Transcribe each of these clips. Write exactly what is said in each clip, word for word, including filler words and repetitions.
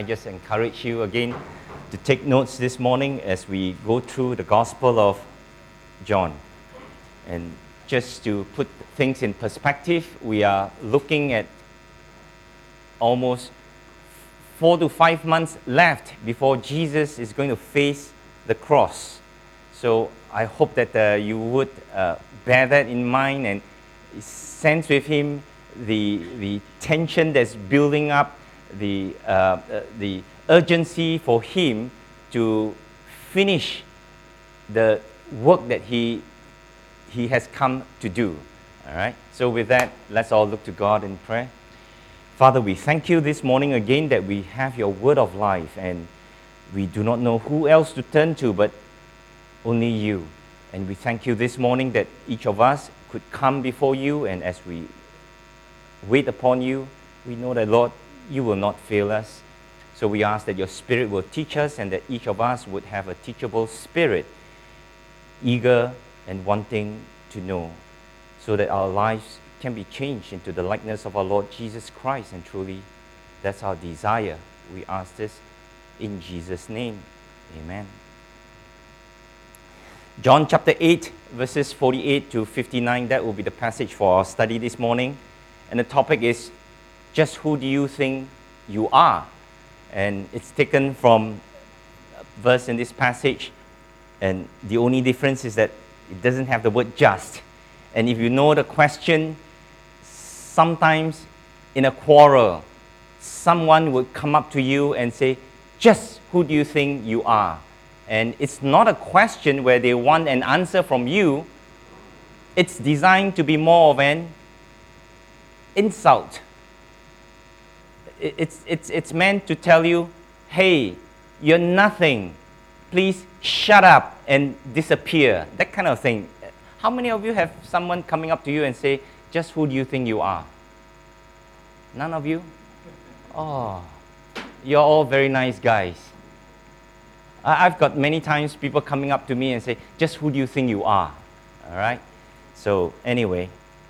I just encourage you again to take notes this morning as we go through the Gospel of John. And just to put things in perspective, we are looking at almost four to five months left before Jesus is going to face the cross. So I hope that uh, you would uh, bear that in mind and sense with him the, the tension that's building up, the, uh, uh, the urgency for him to finish the work that he, he has come to do. All right? So with that, let's all look to God in prayer. Father, we thank you this morning again that we have your word of life, and we do not know who else to turn to but only you. And we thank you this morning that each of us could come before you, and as we wait upon you, we know that, Lord, you will not fail us. So we ask that your Spirit will teach us, and that each of us would have a teachable spirit, eager and wanting to know, so that our lives can be changed into the likeness of our Lord Jesus Christ. And truly, that's our desire. We ask this in Jesus' name. Amen. John chapter eight, verses forty-eight to fifty-nine, that will be the passage for our study this morning. And the topic is, just who do you think you are? And it's taken from a verse in this passage, and the only difference is that it doesn't have the word just. And if you know the question, sometimes in a quarrel, someone would come up to you and say, just who do you think you are? And it's not a question where they want an answer from you. It's designed to be more of an insult. It's, it's, it's meant to tell you, hey, you're nothing. Please shut up and disappear. That kind of thing. How many of you have someone coming up to you and say, just who do you think you are? None of you? Oh, you're all very nice guys. I've got many times people coming up to me and say, just who do you think you are? All right? So anyway,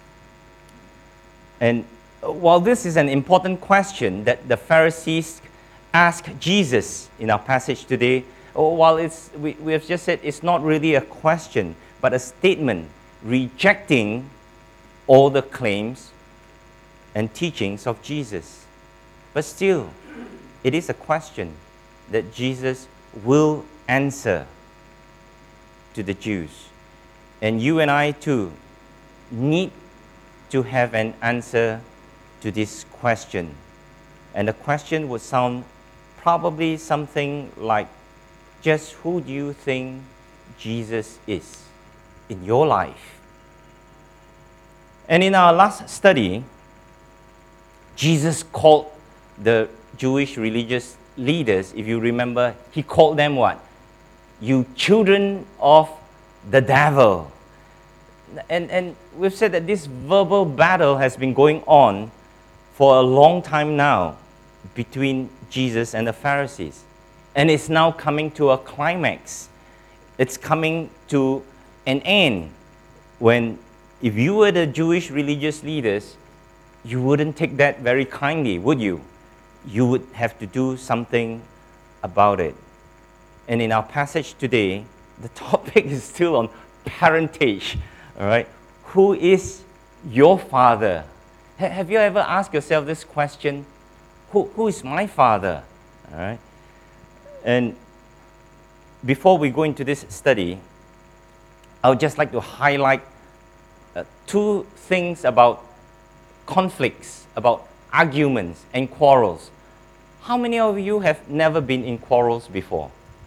and while this is an important question that the Pharisees asked Jesus in our passage today, while it's, we, we have just said it's not really a question, but a statement rejecting all the claims and teachings of Jesus. But still, it is a question that Jesus will answer to the Jews. And you and I too need to have an answer to this question. And the question would sound probably something like, just who do you think Jesus is in your life? And in our last study, Jesus called the Jewish religious leaders, if you remember, he called them what? You children of the devil. And, and we've said that this verbal battle has been going on for a long time now between Jesus and the Pharisees. And it's now coming to a climax. It's coming to an end when, if you were the Jewish religious leaders, you wouldn't take that very kindly, would you? You would have to do something about it. And in our passage today, the topic is still on parentage. All right? Who is your father? Ha- have you ever asked yourself this question? Who, who is my father? All right? And before we go into this study, I would just like to highlight uh, two things about conflicts, about arguments and quarrels. How many of you have never been in quarrels before?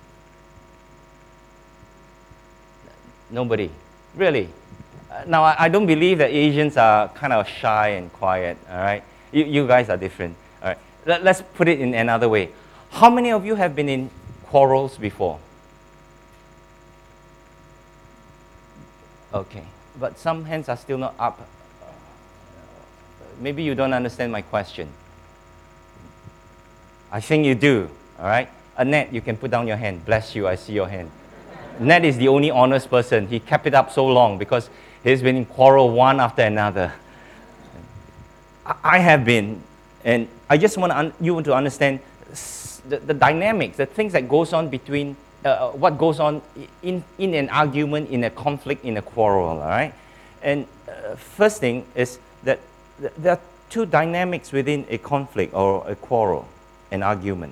Nobody. Really? Uh, now, I, I don't believe that Asians are kind of shy and quiet, all right? You, you guys are different, all right? Let, let's put it in another way. How many of you have been in quarrels before? Okay, but some hands are still not up. Maybe you don't understand my question. I think you do, all right? Annette, you can put down your hand. Bless you, I see your hand. Ned is the only honest person. He kept it up so long because he's been in quarrel one after another. I have been, and I just want to un- you to understand, s- the, the dynamics, the things that goes on between, uh, what goes on in, in an argument, in a conflict, in a quarrel, all right? And uh, first thing is that th there are two dynamics within a conflict or a quarrel, an argument.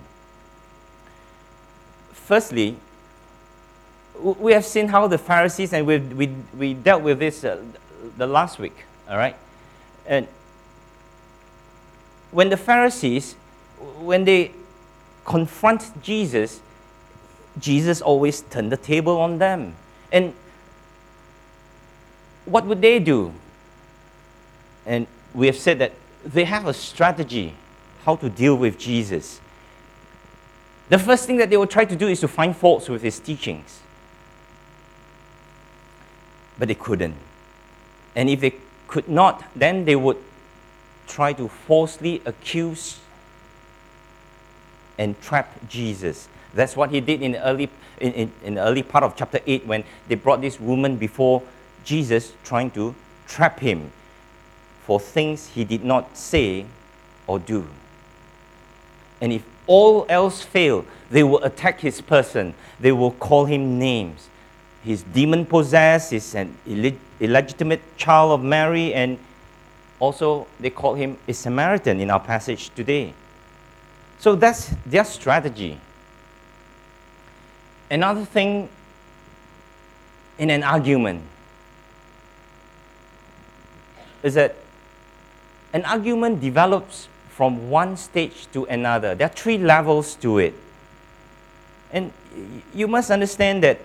Firstly, we have seen how the Pharisees, and we, we, we dealt with this uh, the last week, all right? And when the Pharisees, when they confront Jesus, Jesus always turned the table on them. And what would they do? And we have said that they have a strategy how to deal with Jesus. The first thing that they will try to do is to find faults with his teachings. But they couldn't. And if they could not, then they would try to falsely accuse and trap Jesus. That's what he did in the early, in, in, in the early part of chapter eight, when they brought this woman before Jesus, trying to trap him for things he did not say or do. And if all else failed, they will attack his person. They will call him names. He's demon-possessed, he's an illeg illegitimate child of Mary, and also they call him a Samaritan in our passage today. So that's their strategy. Another thing in an argument is that an argument develops from one stage to another. There are three levels to it. And you must understand that,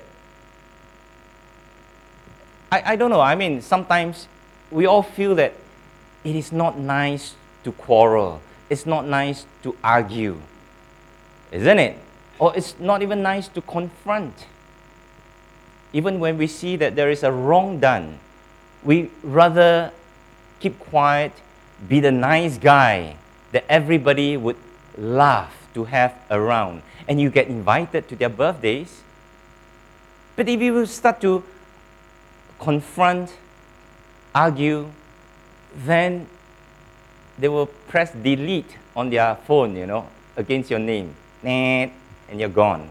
I, I don't know, I mean, sometimes we all feel that it is not nice to quarrel. It's not nice to argue, isn't it? Or it's not even nice to confront. Even when we see that there is a wrong done, we rather keep quiet, be the nice guy that everybody would love to have around. And you get invited to their birthdays. But if you start to confront, argue, then they will press delete on their phone, you know, against your name. And you're gone.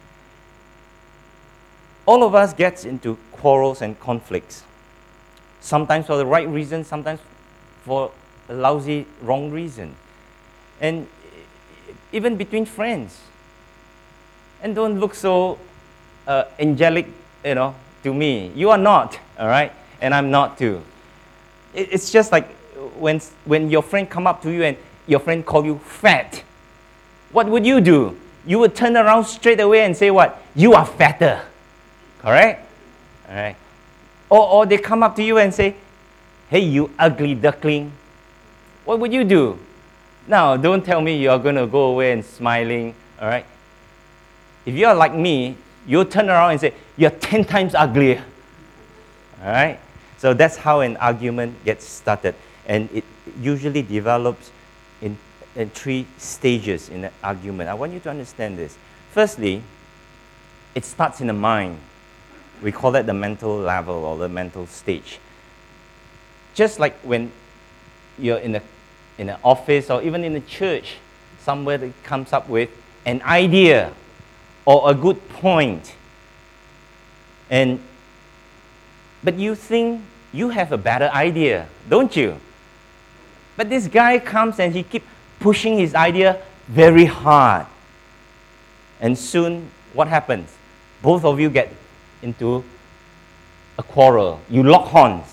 All of us get into quarrels and conflicts. Sometimes for the right reason, sometimes for a lousy, wrong reason. And even between friends. And don't look so uh, angelic, you know, to me. You are not, all right? And I'm not too. It, it's just like when, when your friend come up to you and your friend call you fat. What would you do? You would turn around straight away and say what? You are fatter. Correct? All right. Or, or they come up to you and say, hey, you ugly duckling. What would you do? Now, don't tell me you're going to go away and smiling, all right? If you're like me, you'll turn around and say, you're ten times uglier, all right? So that's how an argument gets started. And it usually develops in, in three stages in an argument. I want you to understand this. Firstly, it starts in the mind. We call that the mental level or the mental stage. Just like when you're in, a, in an office or even in a church, somewhere that comes up with an idea or a good point. And, but you think you have a better idea, don't you? But this guy comes and he keeps pushing his idea very hard. And soon, what happens? Both of you get into a quarrel. You lock horns.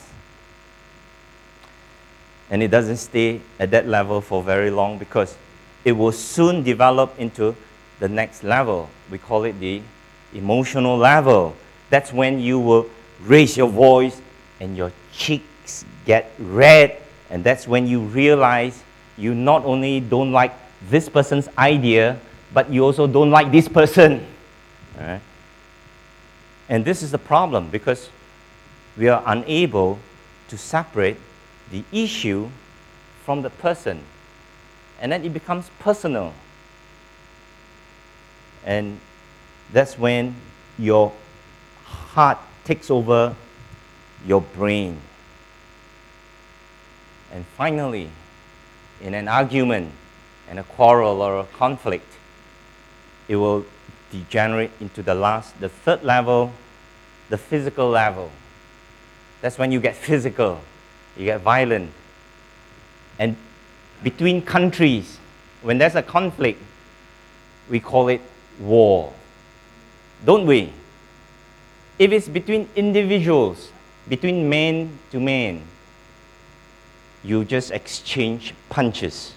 And it doesn't stay at that level for very long, because it will soon develop into the next level. We call it the emotional level. That's when you will raise your voice and your cheeks get red, and that's when you realize you not only don't like this person's idea, but you also don't like this person. All right? And this is the problem, because we are unable to separate the issue from the person. And then it becomes personal. And that's when your heart takes over your brain. And finally, in an argument and a quarrel or a conflict, it will degenerate into the last, the third level, the physical level. That's when you get physical, you get violent. And between countries, when there's a conflict, we call it war. Don't we? If it's between individuals, between man to man, you just exchange punches.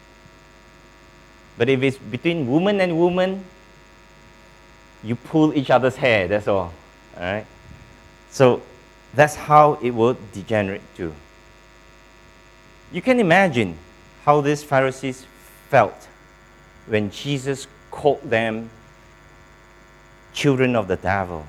But if it's between woman and woman, you pull each other's hair, that's all. All right? So that's how it will degenerate to. You can imagine how these Pharisees felt when Jesus called them children of the devil.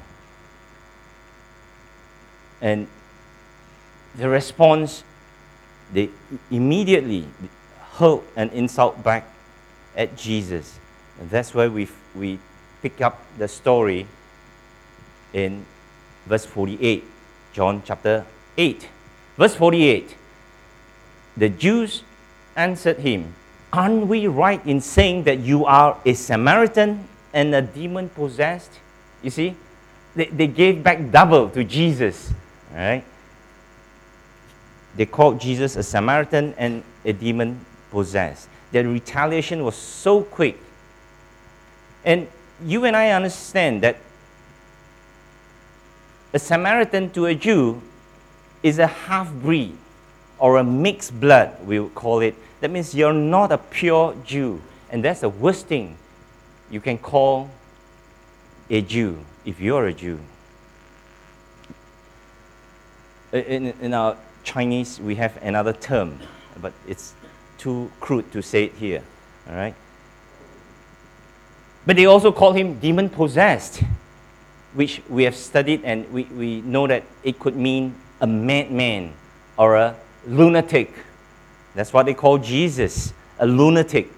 And the response, they immediately hurled an insult back at Jesus. And that's where we we pick up the story in verse forty-eight, John chapter eight. Verse forty-eight, the Jews answered him, "Aren't we right in saying that you are a Samaritan and a demon-possessed?" You see, they, they gave back double to Jesus. Right? They called Jesus a Samaritan and a demon-possessed. Their retaliation was so quick. And you and I understand that a Samaritan to a Jew is a half-breed or a mixed blood, we would call it. That means you're not a pure Jew. And that's the worst thing you can call a Jew if you're a Jew. In, in our Chinese, we have another term, but it's too crude to say it here. All right? But they also call him demon-possessed, which we have studied, and we, we know that it could mean a madman or a lunatic. That's what they call Jesus, a lunatic.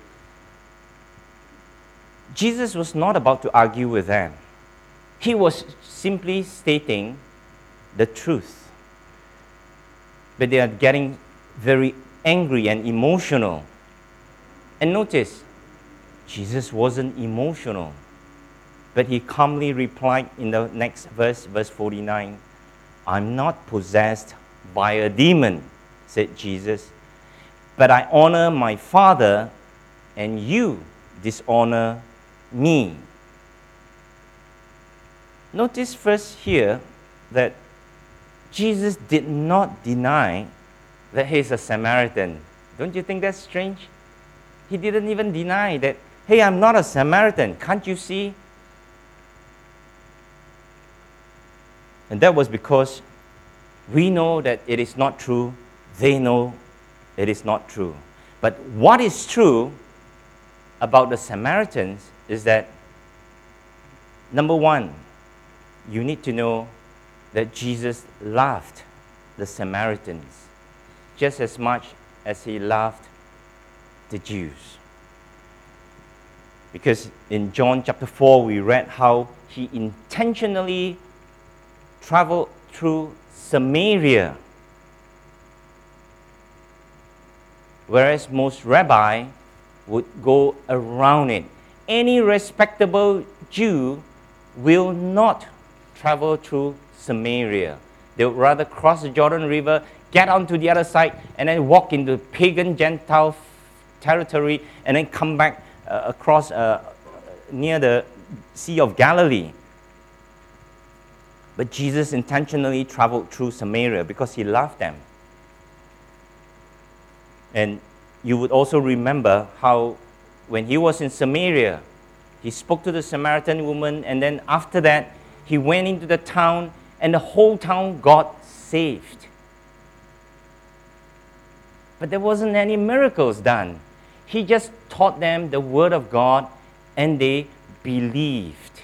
Jesus was not about to argue with them. He was simply stating the truth. But they are getting very angry and emotional. And notice, Jesus wasn't emotional, but he calmly replied in the next verse, verse forty-nine, "I'm not possessed by a demon," said Jesus, "but I honor my Father, and you dishonor me." Notice first here that Jesus did not deny that he's a Samaritan. Don't you think that's strange? He didn't even deny that, "Hey, I'm not a Samaritan. Can't you see?" And that was because we know that it is not true. They know it is not true. But what is true about the Samaritans is that, number one, you need to know that Jesus loved the Samaritans just as much as he loved the Jews. Because in John chapter four, we read how he intentionally traveled through Samaria, whereas most rabbis would go around it. Any respectable Jew will not travel through Samaria. They would rather cross the Jordan River, get onto the other side, and then walk into pagan Gentile territory, and then come back uh, across uh, near the Sea of Galilee. But Jesus intentionally traveled through Samaria because he loved them. And you would also remember how when he was in Samaria, he spoke to the Samaritan woman, and then after that, he went into the town, and the whole town got saved. But there wasn't any miracles done. He just taught them the word of God, and they believed.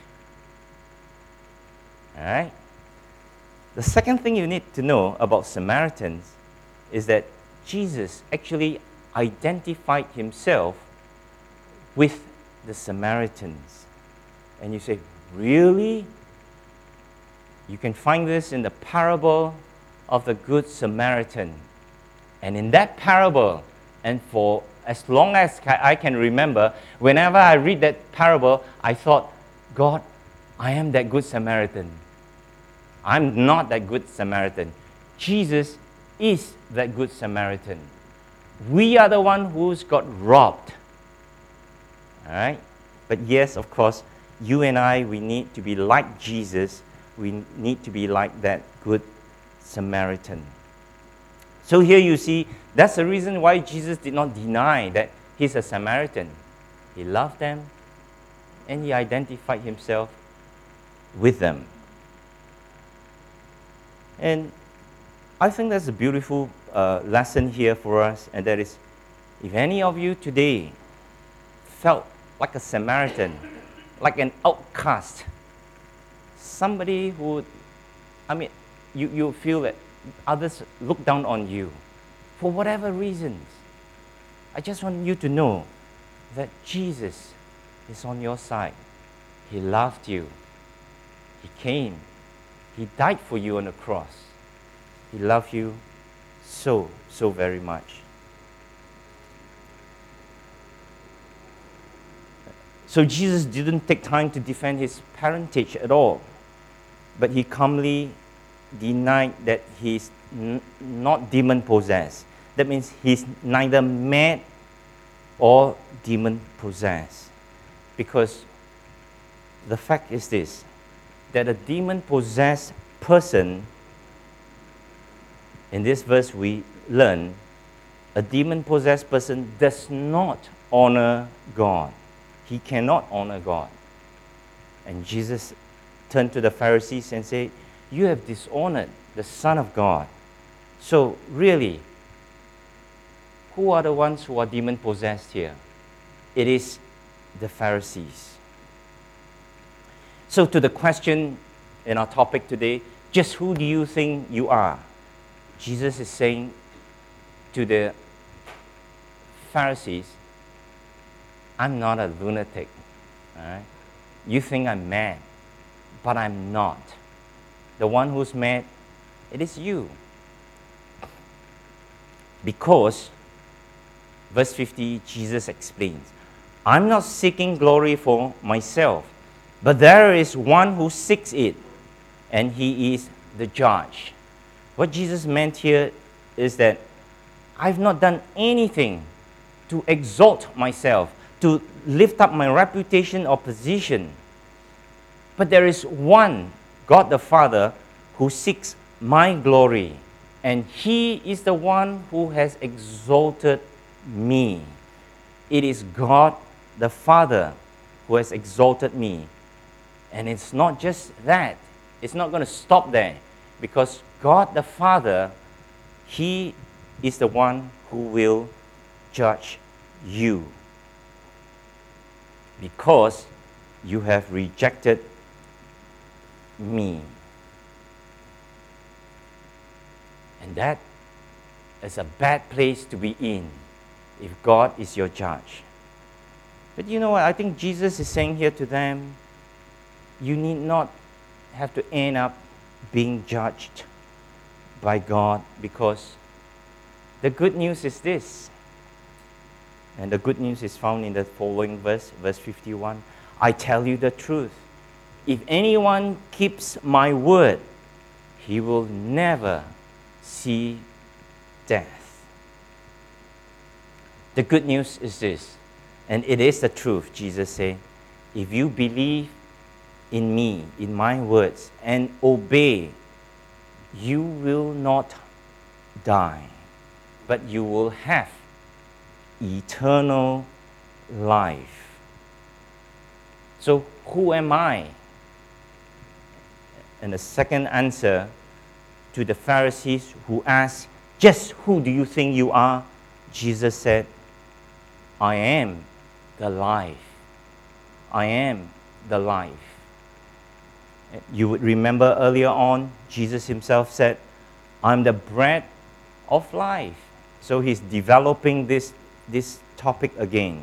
All right? The second thing you need to know about Samaritans is that Jesus actually identified himself with the Samaritans. And you say, really? You can find this in the parable of the Good Samaritan. And in that parable, and for As long as ca- I can remember, whenever I read that parable, I thought, God, I am that good Samaritan. I'm not that good Samaritan. Jesus is that good Samaritan. We are the one who's got robbed. All right? But yes, of course, you and I, we need to be like Jesus. We need to be like that good Samaritan. So here you see, that's the reason why Jesus did not deny that he's a Samaritan. He loved them and he identified himself with them. And I think that's a beautiful uh, lesson here for us, and that is, if any of you today felt like a Samaritan, like an outcast, somebody who, I mean, you, you feel that others look down on you for whatever reasons, I just want you to know that Jesus is on your side. He loved you. He came. He died for you on the cross. He loved you so, so very much. So Jesus didn't take time to defend his parentage at all, but he calmly denied that he's n- not demon-possessed. That means he's neither mad or demon-possessed. Because the fact is this, that a demon-possessed person, in this verse we learn, a demon-possessed person does not honor God. He cannot honor God. And Jesus turned to the Pharisees and said, you have dishonored the Son of God. So really, who are the ones who are demon-possessed here? It is the Pharisees. So to the question in our topic today, just who do you think you are? Jesus is saying to the Pharisees, I'm not a lunatic. All right? You think I'm mad, but I'm not. The one who's mad, it is you. Because, verse fifty, Jesus explains, I'm not seeking glory for myself, but there is one who seeks it, and he is the judge. What Jesus meant here is that I've not done anything to exalt myself, to lift up my reputation or position. But there is one, God the Father, who seeks my glory. And he is the one who has exalted me. It is God the Father who has exalted me. And it's not just that. It's not going to stop there. Because God the Father, he is the one who will judge you. Because you have rejected me. And that is a bad place to be in if God is your judge. But you know what? I think Jesus is saying here to them, you need not have to end up being judged by God, because the good news is this. And the good news is found in the following verse, verse fifty-one. I tell you the truth. If anyone keeps my word, he will never see death. The good news is this, and it is the truth. Jesus said, if you believe in me, in my words, and obey, you will not die, but you will have eternal life. So who am I? And the second answer to the Pharisees who asked, just who do you think you are? Jesus said, I am the life. I am the life. You would remember earlier on, Jesus himself said, I'm the bread of life. So he's developing this, this topic again.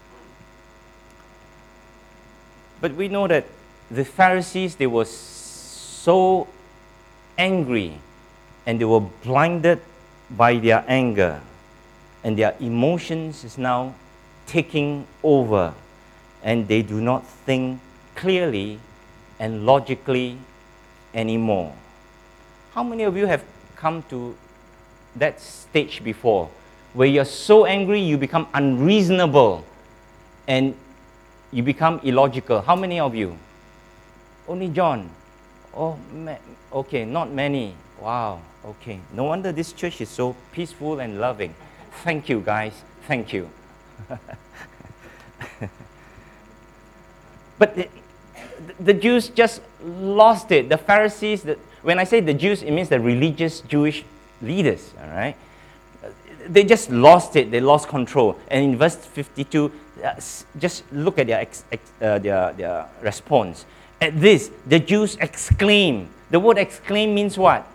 But we know that the Pharisees, they were so angry and they were blinded by their anger. and their emotions is now taking over, and they do not think clearly and logically anymore. How many of you have come to that stage before, where you're so angry you become unreasonable and you become illogical? How many of you? Only John. Oh, ma- okay, not many. Wow, okay. No wonder this church is so peaceful and loving. Thank you, guys. Thank you. But the, the Jews just lost it. The Pharisees, the, when I say the Jews, it means the religious Jewish leaders, all right? They just lost it. They lost control. And in verse fifty-two, uh, just look at their, ex, ex, uh, their, their response. At this, the Jews exclaim. The word exclaim means what?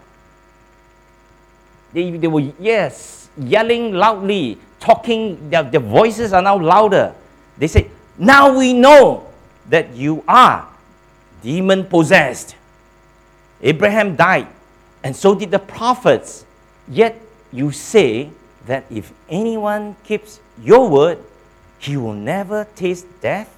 They, they were, yes, yelling loudly, talking, their, their voices are now louder. They say, now we know that you are demon-possessed. Abraham died, and so did the prophets. Yet you say that if anyone keeps your word, he will never taste death?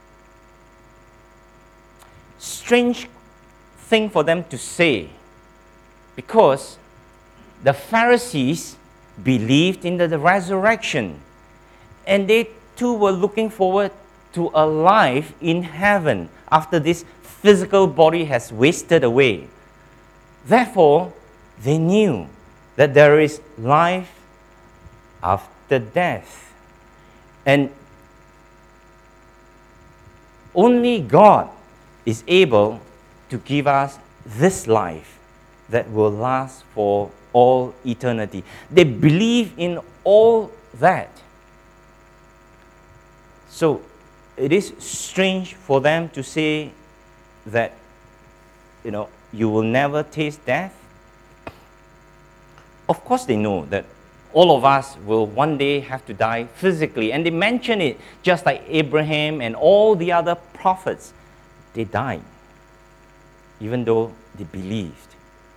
Strange thing for them to say, because the Pharisees believed in the, the resurrection, and they too were looking forward to a life in heaven after this physical body has wasted away. Therefore, they knew that there is life after death. And only God is able to give us this life that will last for all eternity. They believe in all that. So it is strange for them to say that, you know, you will never taste death. Of course they know that all of us will one day have to die physically. And they mention it just like Abraham and all the other prophets. They died, even though they believed.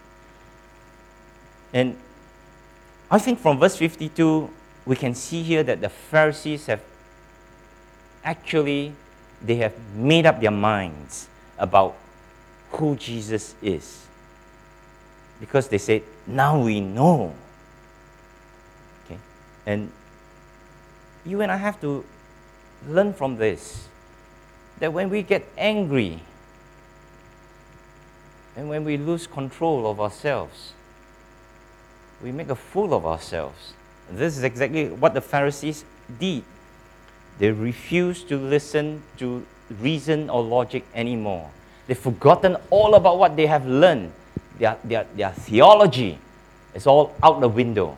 And I think from verse fifty-two, we can see here that the Pharisees have actually, they have made up their minds about who Jesus is. Because they said, now we know. Okay? And you and I have to learn from this, that when we get angry and when we lose control of ourselves, we make a fool of ourselves. And this is exactly what the Pharisees did. They refused to listen to reason or logic anymore. They've forgotten all about what they have learned. Their, their, their theology is all out the window.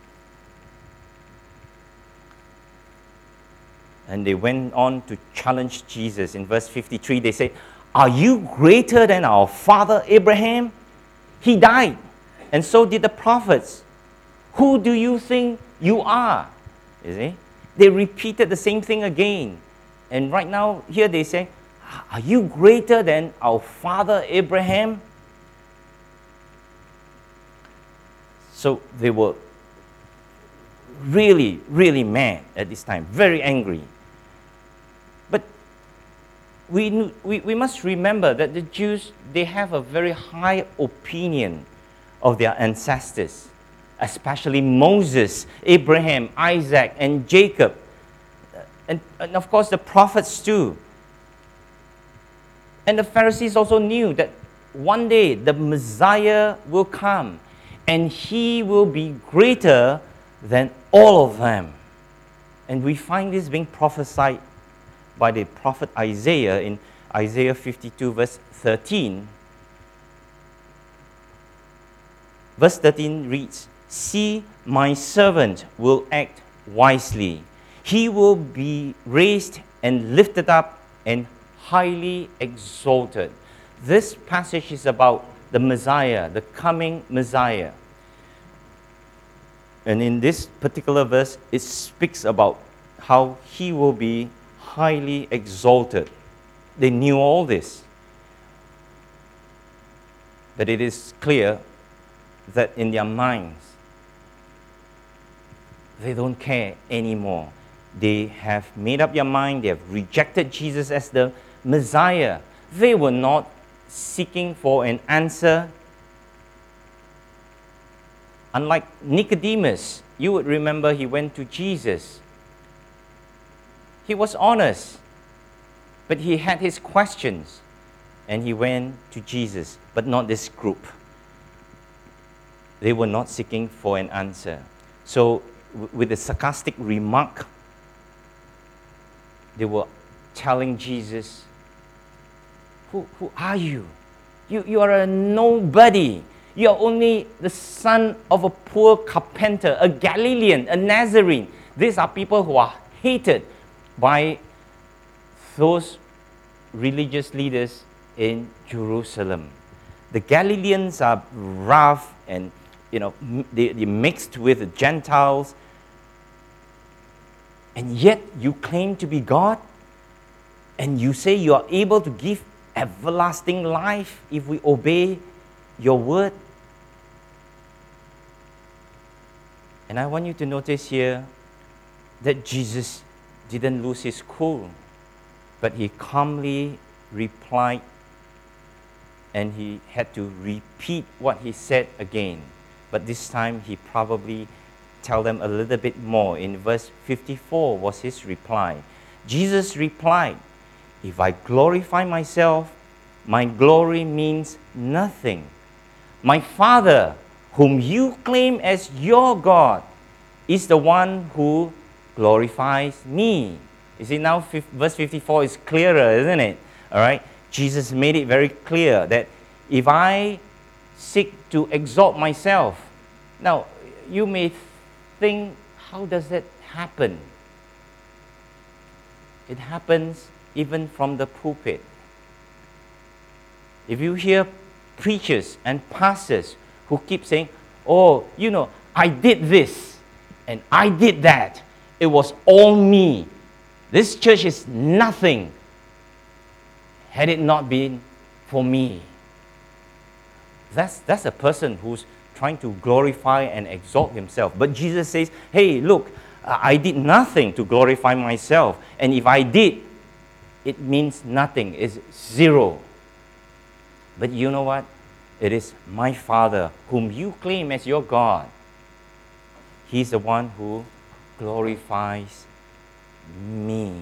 And they went on to challenge Jesus. In verse fifty-three, they said, are you greater than our father Abraham? He died, and so did the prophets. Who do you think you are? You see? They repeated the same thing again. And right now, here they say, are you greater than our father Abraham? So they were really, really mad at this time, very angry. But we, we, we must remember that the Jews, they have a very high opinion of their ancestors, especially Moses, Abraham, Isaac, and Jacob, and, and of course the prophets too. And the Pharisees also knew that one day the Messiah will come, and he will be greater than all of them. And we find this being prophesied by the prophet Isaiah in Isaiah fifty-two, verse thirteen. Verse thirteen reads, see, my servant will act wisely. He will be raised and lifted up and highly exalted. This passage is about the Messiah, the coming Messiah. And in this particular verse, it speaks about how he will be highly exalted. They knew all this. But it is clear that in their minds, They don't care anymore. They have made up their mind. They have rejected Jesus as the Messiah. They were not seeking for an answer. Unlike Nicodemus, you would remember he went to Jesus. He was honest, but he had his questions, and he went to Jesus, but not this group. They were not seeking for an answer. So, w- with a sarcastic remark, they were telling Jesus, who, who are you? you? You are a nobody. You are only the son of a poor carpenter, a Galilean, a Nazarene. These are people who are hated by those religious leaders in Jerusalem. The Galileans are rough and, you know, they, they mixed with the Gentiles. And yet you claim to be God, and you say you are able to give everlasting life if we obey your word. And I want you to notice here that Jesus didn't lose his cool, but he calmly replied, and he had to repeat what he said again. But this time he probably tell them a little bit more. In verse fifty-four was his reply. Jesus replied, if I glorify myself, my glory means nothing. My Father, whom you claim as your God, is the one who glorifies me. You see, now verse fifty-four is clearer, isn't it? All right? Jesus made it very clear that if I seek to exalt myself, now you may think, how does that happen? It happens even from the pulpit. If you hear preachers and pastors who keep saying, oh, you know, I did this and I did that. It was all me. This church is nothing had it not been for me. That's, that's a person who's trying to glorify and exalt himself. But Jesus says, hey, look, I did nothing to glorify myself. And if I did, it means nothing. It's zero. But you know what? It is my Father, whom you claim as your God. He's the one who glorifies me.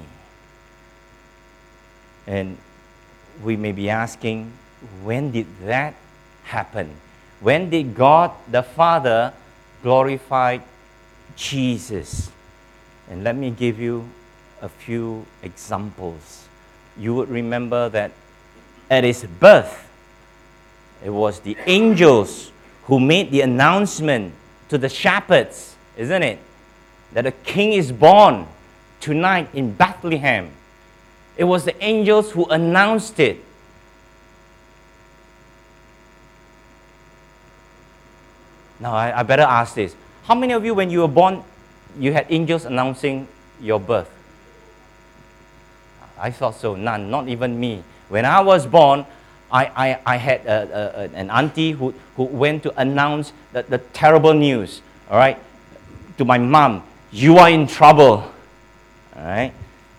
And we may be asking, when did that happen? When did God the Father glorify Jesus? And let me give you a few examples. You would remember that at his birth, it was the angels who made the announcement to the shepherds, isn't it? That a king is born tonight in Bethlehem. It was the angels who announced it. Now, I, I better ask this. How many of you, when you were born, you had angels announcing your birth? I thought so. None, not even me. When I was born, I, I, I had a, a, an auntie who, who went to announce the, the terrible news, all right, to my mom. You are in trouble, all right?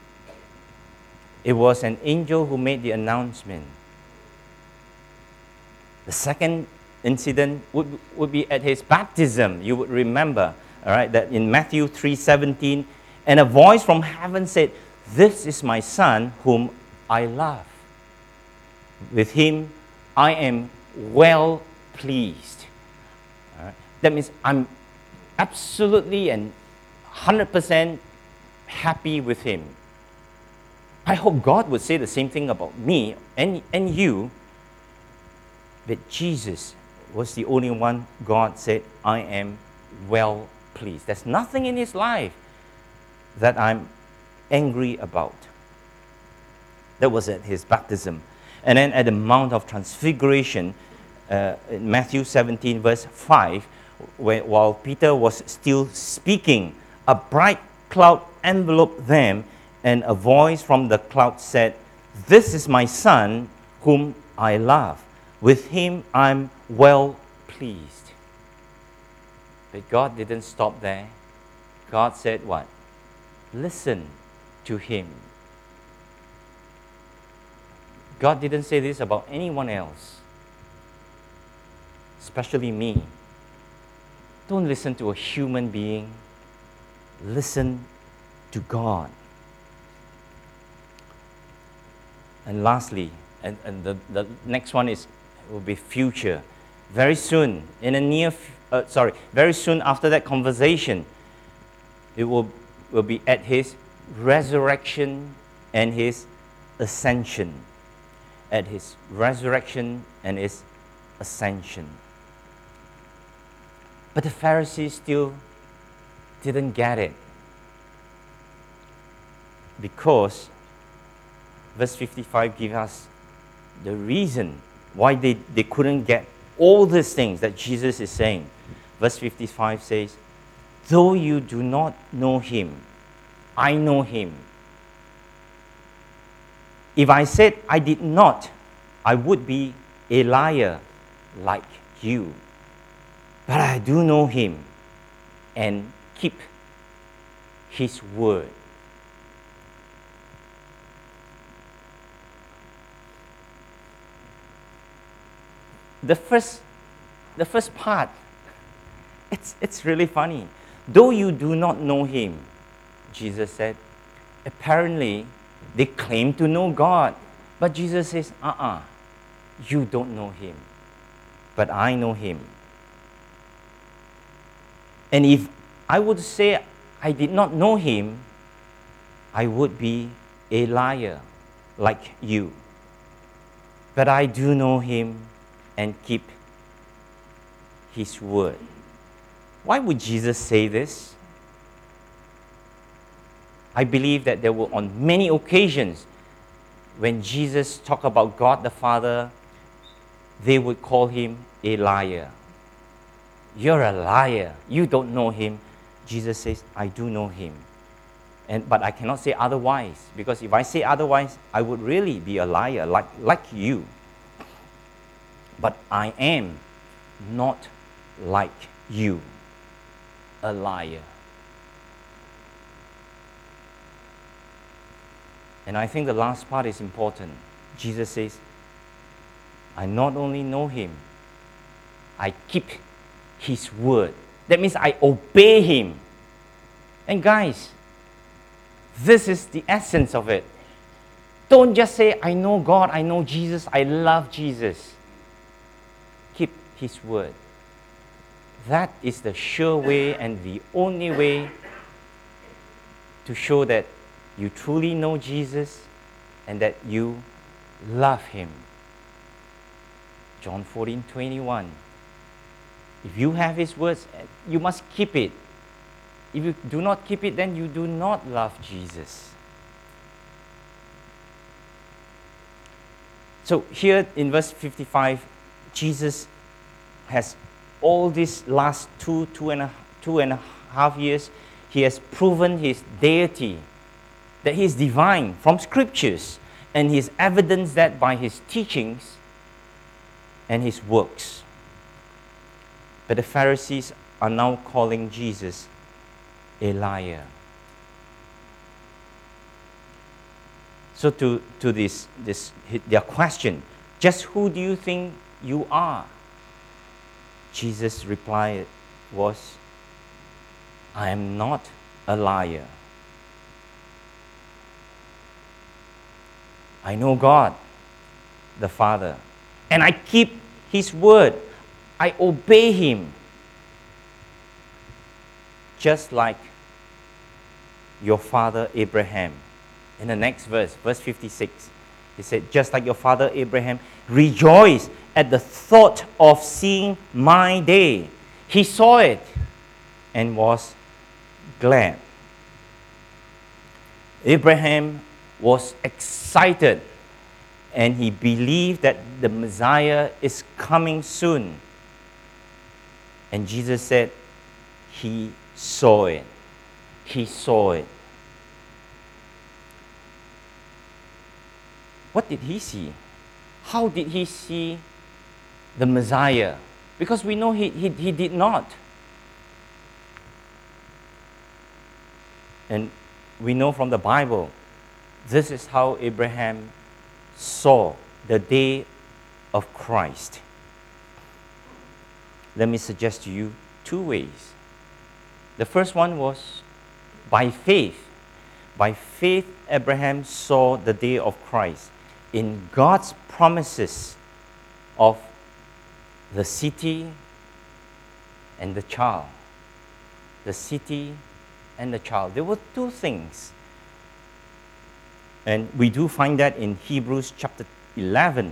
It was an angel who made the announcement. The second incident would, would be at his baptism. You would remember, all right, that in Matthew three seventeen, and a voice from heaven said, this is my son whom I love. With him I am well pleased. All right? That means I'm absolutely and one hundred percent happy with him. I hope God would say the same thing about me and, and you, that Jesus was the only one God said, I am well pleased. There's nothing in his life that I'm angry about. That was at his baptism. And then at the Mount of Transfiguration, uh, in Matthew seventeen, verse five, where, while Peter was still speaking, a bright cloud enveloped them, and a voice from the cloud said, this is my son whom I love. With him I'm well pleased. But God didn't stop there. God said what? Listen to him. God didn't say this about anyone else, especially me. Don't listen to a human being. Listen to God. And lastly, and, and the, the next one is will be future. Very soon, in a near, uh, sorry, very soon after that conversation, it will, will be at his resurrection and his ascension. At his resurrection and his ascension. But the Pharisees still didn't get it. Because verse fifty-five gives us the reason why they, they couldn't get all these things that Jesus is saying. Verse fifty-five says, though you do not know him, I know him. If I said I did not, I would be a liar like you. But I do know him and keep his word. The first, the first part, it's, it's really funny. Though you do not know him, Jesus said, apparently they claim to know God. But Jesus says, uh-uh, you don't know him. But I know him. And if I would say I did not know him, I would be a liar like you. But I do know him and keep his word. Why would Jesus say this? I believe that there were on many occasions when Jesus talked about God the Father, they would call him a liar. You're a liar. You don't know him. Jesus says, I do know him. And, but I cannot say otherwise, because if I say otherwise, I would really be a liar like, like you. But I am not like you, a liar. And I think the last part is important. Jesus says, I not only know him, I keep his word. That means I obey him. And guys, this is the essence of it. Don't just say, I know God, I know Jesus, I love Jesus. Keep his word. That is the sure way and the only way to show that you truly know Jesus and that you love him. John fourteen twenty-one. If you have his words, you must keep it. If you do not keep it, then you do not love Jesus. So here in verse fifty-five, Jesus has all these last two, two and a, two and a half years, he has proven his deity, that he is divine from scriptures, and he has evidenced that by his teachings and his works. But the Pharisees are now calling Jesus a liar. So to, to this, this their question, just who do you think you are? Jesus' reply was, I am not a liar. I know God, the Father, and I keep his word. I obey him. Just like your father Abraham. In the next verse, verse fifty-six, he said, just like your father Abraham rejoiced at the thought of seeing my day. He saw it and was glad. Abraham was excited and he believed that the Messiah is coming soon. And Jesus said, he saw it. He saw it. What did he see? How did he see the Messiah? Because we know he, he, he did not. And we know from the Bible, this is how Abraham saw the day of Christ. Let me suggest to you two ways. The first one was by faith. By faith, Abraham saw the day of Christ in God's promises of the city and the child. The city and the child. There were two things. And we do find that in Hebrews chapter eleven,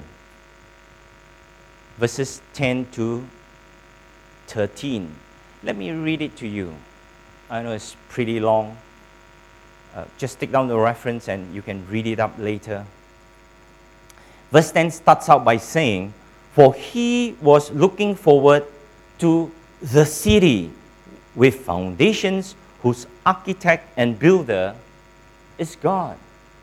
verses ten to thirteen. Let me read it to you. I know it's pretty long. Uh, just take down the reference and you can read it up later. Verse ten starts out by saying, "For he was looking forward to the city with foundations, whose architect and builder is God."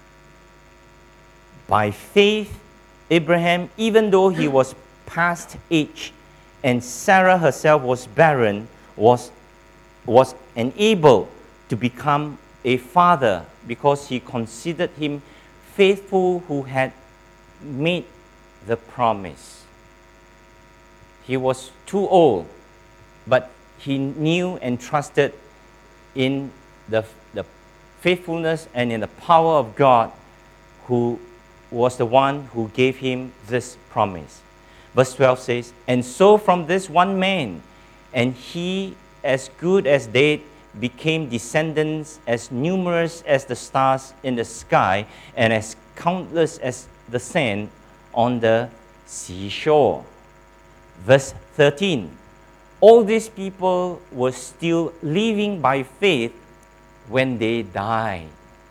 By faith, Abraham, even though he was past age and Sarah herself was barren, was, was enabled to become a father because he considered him faithful who had made the promise. He was too old, but he knew and trusted in the, the faithfulness and in the power of God, who was the one who gave him this promise. Verse twelve says, "And so from this one man, and he as good as dead, became descendants as numerous as the stars in the sky and as countless as the sand on the seashore." Verse thirteen, "All these people were still living by faith when they died."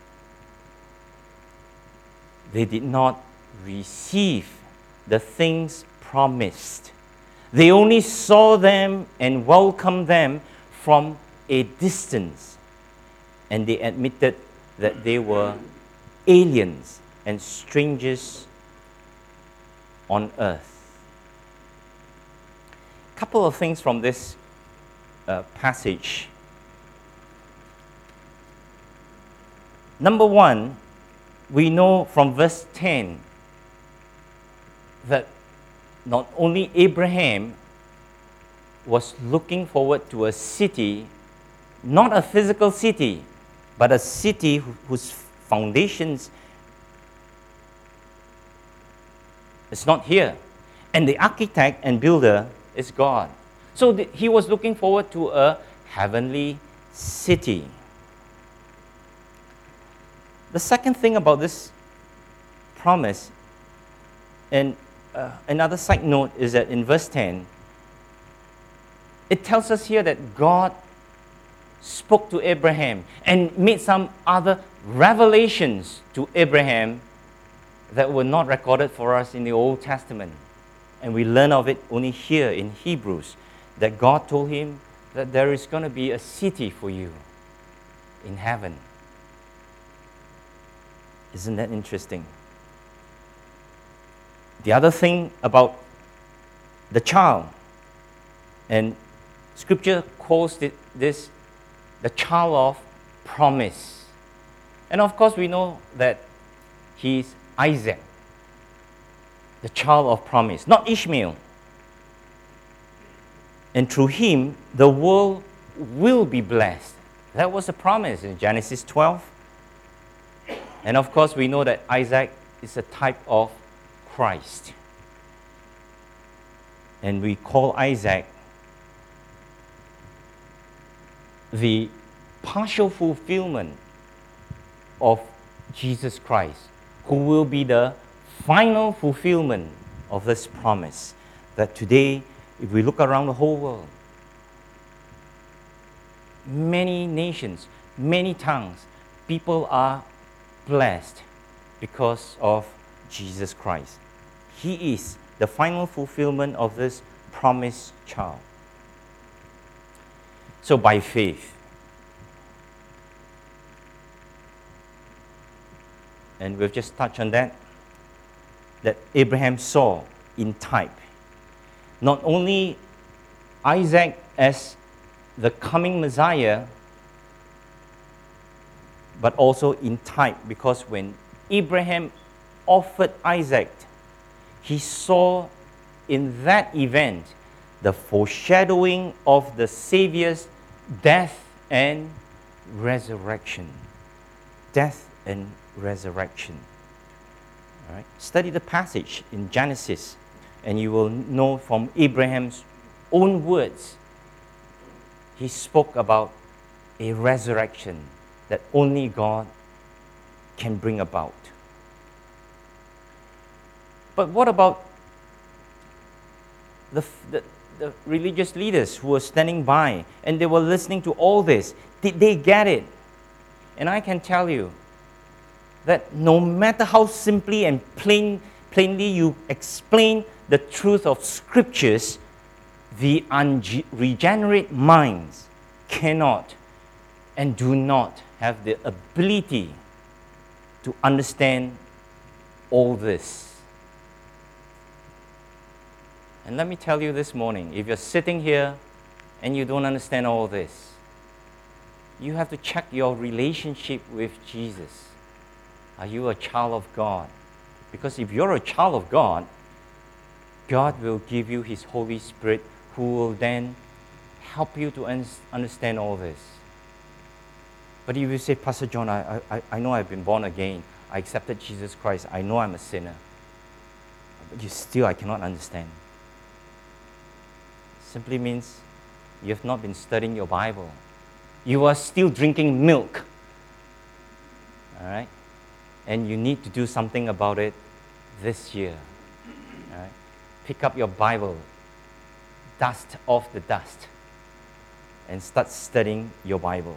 They did not receive the things promised. They only saw them and welcomed them from a distance, and they admitted that they were aliens and strangers on earth. A couple of things from this uh, passage. Number one, we know from verse ten that not only Abraham was looking forward to a city, not a physical city, but a city whose foundations is not here. And the architect and builder is God. So th- he was looking forward to a heavenly city. The second thing about this promise, and uh, another side note, is that in verse ten, it tells us here that God spoke to Abraham and made some other revelations to Abraham that were not recorded for us in the Old Testament. And we learn of it only here in Hebrews, that God told him that there is going to be a city for you in heaven. Isn't that interesting? The other thing about the child, and Scripture calls it this the child of promise. And of course we know that he's Isaac, the child of promise, not Ishmael. And through him, the world will be blessed. That was a promise in Genesis twelve. And of course, we know that Isaac is a type of Christ. And we call Isaac the partial fulfillment of Jesus Christ, who will be the final fulfillment of this promise. That today, if we look around the whole world, many nations, many tongues, people are blessed because of Jesus Christ. He is the final fulfillment of this promised child. So by faith, and we've just touched on that, that Abraham saw in type not only Isaac as the coming Messiah, but also in type, because when Abraham offered Isaac, he saw in that event the foreshadowing of the Savior's death and resurrection. Death and resurrection. All right? Study the passage in Genesis, and you will know from Abraham's own words, he spoke about a resurrection that only God can bring about. But what about the, the, the religious leaders who were standing by and they were listening to all this? Did they get it? And I can tell you that no matter how simply and plain, plainly you explain the truth of Scriptures, the unregenerate minds cannot and do not have the ability to understand all this. And let me tell you this morning, if you're sitting here and you don't understand all this, you have to check your relationship with Jesus. Are you a child of God? Because if you're a child of God, God will give you His Holy Spirit, who will then help you to un- understand all this. But if you say, Pastor John, I, I, I know I've been born again. I accepted Jesus Christ. I know I'm a sinner. But you still, I cannot understand. Simply means you have not been studying your Bible. You are still drinking milk. All right? And you need to do something about it this year. All right? Pick up your Bible, dust off the dust, and start studying your Bible.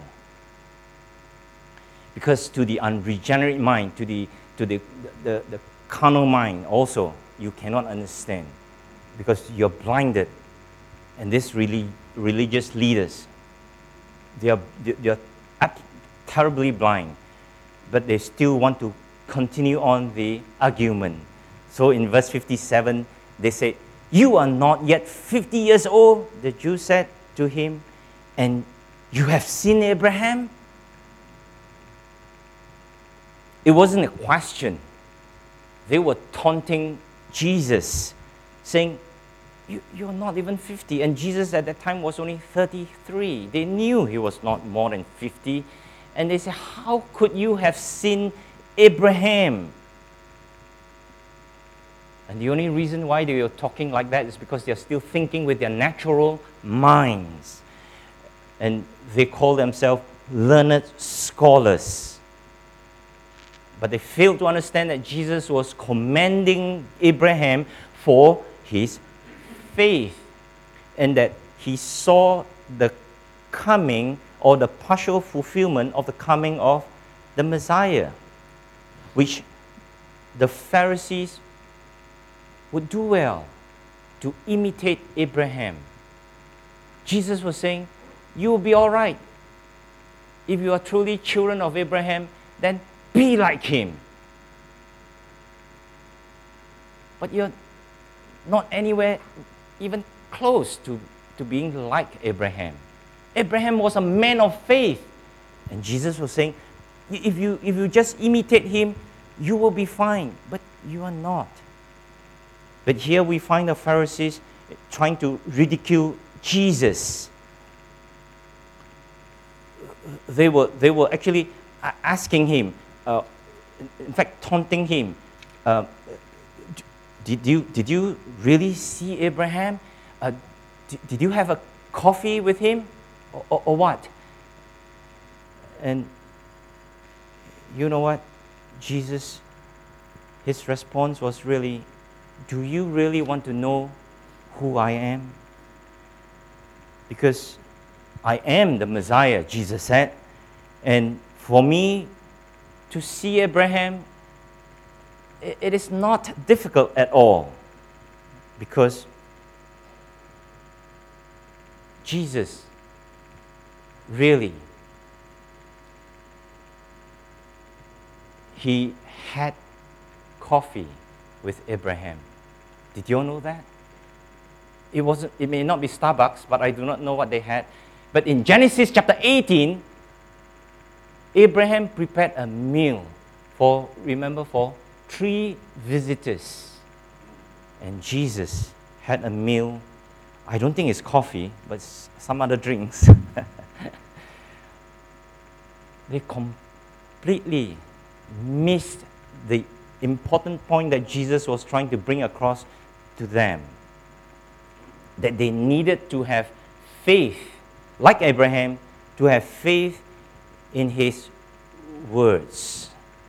Because to the unregenerate mind, to the to the, the, the carnal mind also, you cannot understand. Because you're blinded. And these really religious leaders, they are, they are terribly blind. But they still want to continue on the argument. So in verse fifty-seven, they say, you are not yet fifty years old, the Jew said to him, and you have seen Abraham? It wasn't a question. They were taunting Jesus, saying, you, you're not even fifty. And Jesus at that time was only thirty-three. They knew he was not more than fifty. And they said, how could you have seen Abraham? And the only reason why they are talking like that is because they are still thinking with their natural minds. And they call themselves learned scholars. But they failed to understand that Jesus was commending Abraham for his faith, and that he saw the coming or the partial fulfillment of the coming of the Messiah, which the Pharisees would do well to imitate Abraham. Jesus was saying, you will be all right. If you are truly children of Abraham, then be like him. But you're not anywhere even close to, to being like Abraham. Abraham was a man of faith. And Jesus was saying, if you, if you just imitate him, you will be fine. But you are not. But here we find the Pharisees trying to ridicule Jesus. They were, they were actually asking him, uh, in fact, taunting him. Uh, did you, did you really see Abraham? Uh, did, did you have a coffee with him? Or, or, or what? And you know what? Jesus, his response was really, do you really want to know who I am? Because I am the Messiah, Jesus said. And for me to see Abraham, it, it is not difficult at all. Because Jesus really, he had coffee with Abraham. Did you all know that? It wasn't. It may not be Starbucks, but I do not know what they had. But in Genesis chapter eighteen, Abraham prepared a meal for, remember, for three visitors. And Jesus had a meal. I don't think it's coffee, but s- some other drinks. They completely missed the important point that Jesus was trying to bring across to them. That they needed to have faith, like Abraham, to have faith in his words.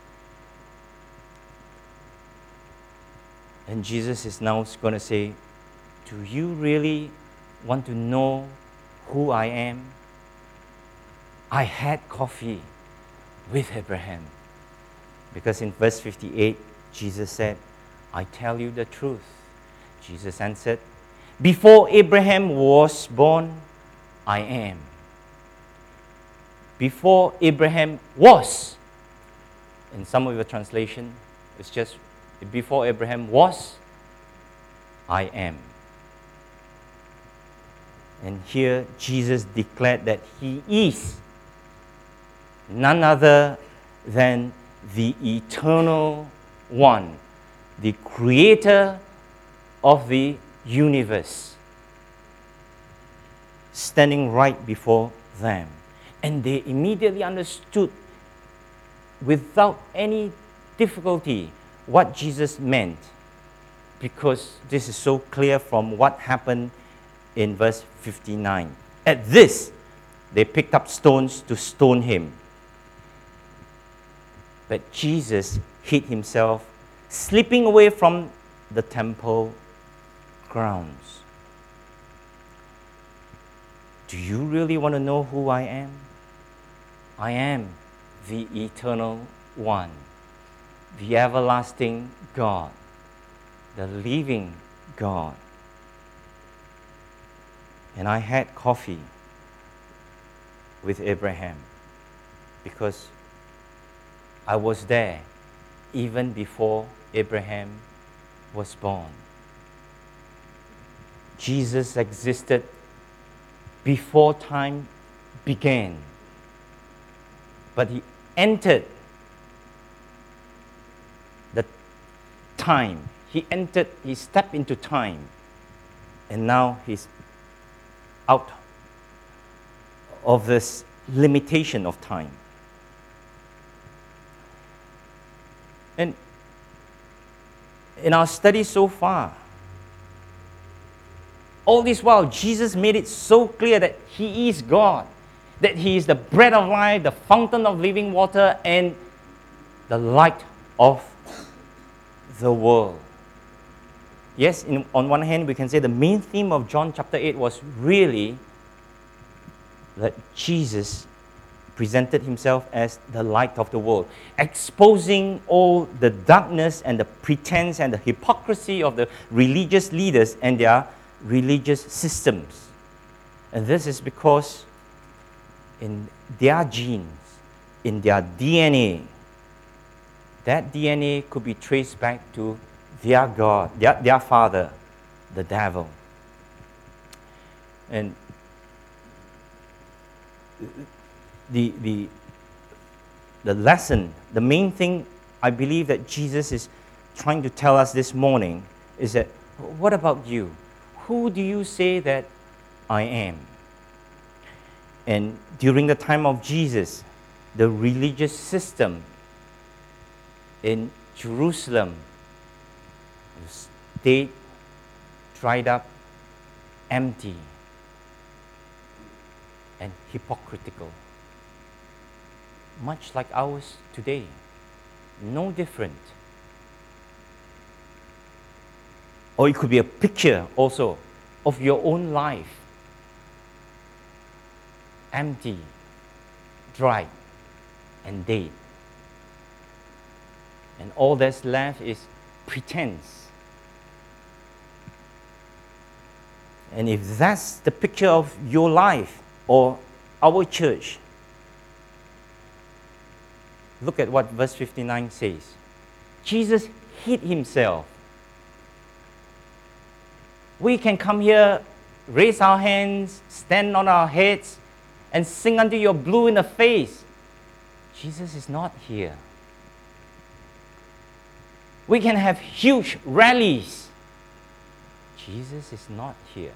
And Jesus is now going to say, do you really want to know who I am? I had coffee with Abraham. Because in verse fifty-eight, Jesus said, I tell you the truth. Jesus answered, before Abraham was born, I am. Before Abraham was. In some of your translation, it's just, before Abraham was, I am. And here Jesus declared that he is none other than the eternal one, the creator of the universe, standing right before them. And they immediately understood without any difficulty what Jesus meant, because this is so clear from what happened in verse fifty-nine. At this, they picked up stones to stone him. But Jesus hid himself, slipping away from the temple grounds. Do you really want to know who I am? I am the eternal one, the everlasting God, the living God. And I had coffee with Abraham because I was there even before Abraham was born. Jesus existed before time began, but he entered the time. He entered, he stepped into time, and now he's out of this limitation of time. And in our study so far, all this while, Jesus made it so clear that he is God, that he is the bread of life, the fountain of living water, and the light of the world. Yes, in, on one hand, we can say the main theme of John chapter eight was really that Jesus presented himself as the light of the world, exposing all the darkness and the pretense and the hypocrisy of the religious leaders and their religious systems. And this is because in their genes, in their D N A, that D N A could be traced back to their God, their, their father, the devil. And the, the, the lesson, the main thing I believe that Jesus is trying to tell us this morning is that, what about you? Who do you say that I am? And during the time of Jesus, the religious system in Jerusalem stayed dried up, empty, and hypocritical. Much like ours today. No different. Or it could be a picture also of your own life. Empty, dry, and dead. And all that's left is pretense. And if that's the picture of your life or our church, look at what verse fifty-nine says. Jesus hid himself. We can come here, raise our hands, stand on our heads, and sing until you're blue in the face. Jesus is not here. We can have huge rallies. Jesus is not here.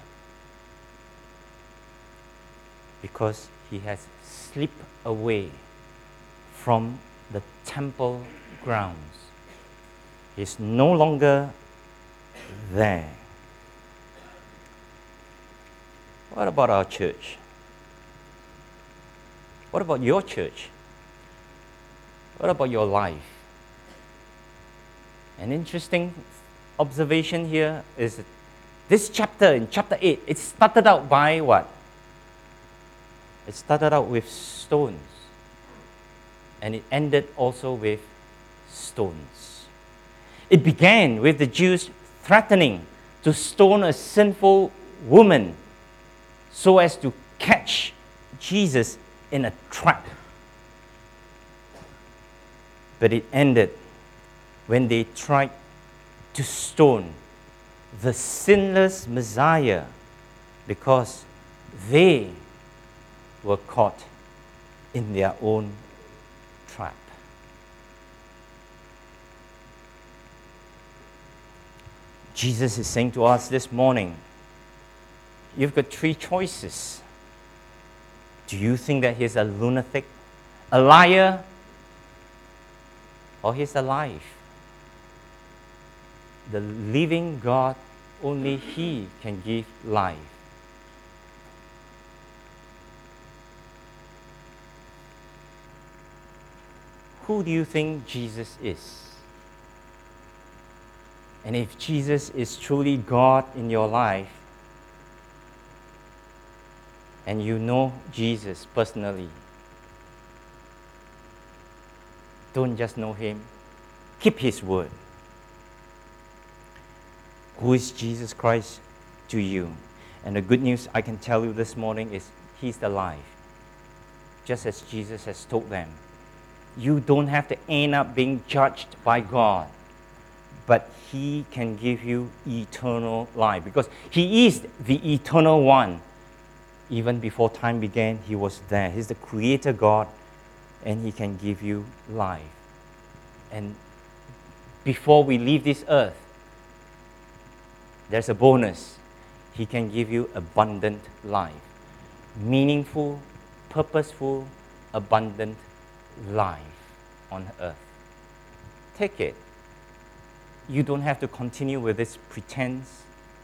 Because he has slipped away from the temple grounds. He's no longer there. What about our church? What about your church? What about your life? An interesting observation here is that this chapter, in chapter eight, it started out by what? It started out with stones. And it ended also with stones. It began with the Jews threatening to stone a sinful woman so as to catch Jesus in a trap. But it ended when they tried to stone the sinless Messiah because they were caught in their own trap. Jesus is saying to us this morning, you've got three choices. Do you think that he's a lunatic, a liar, or he's alive? The living God, only he can give life. Who do you think Jesus is? And if Jesus is truly God in your life, and you know Jesus personally, don't just know him, keep his word. Who is Jesus Christ to you? And the good news I can tell you this morning is he's alive. Just as Jesus has told them. You don't have to end up being judged by God, but he can give you eternal life because he is the eternal one. Even before time began, he was there. He's the creator God, and he can give you life. And before we leave this earth, there's a bonus. He can give you abundant life. Meaningful, purposeful, abundant life on earth. Take it. You don't have to continue with this pretense,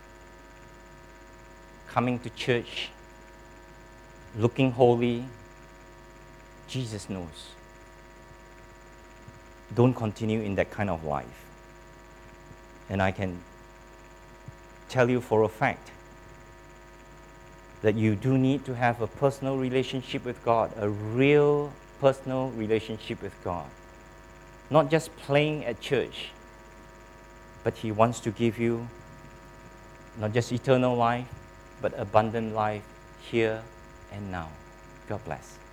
coming to church, looking holy. Jesus knows. Don't continue in that kind of life. And I can tell you for a fact that you do need to have a personal relationship with God, a real personal relationship with God. Not just playing at church, but he wants to give you not just eternal life, but abundant life here and now. God bless.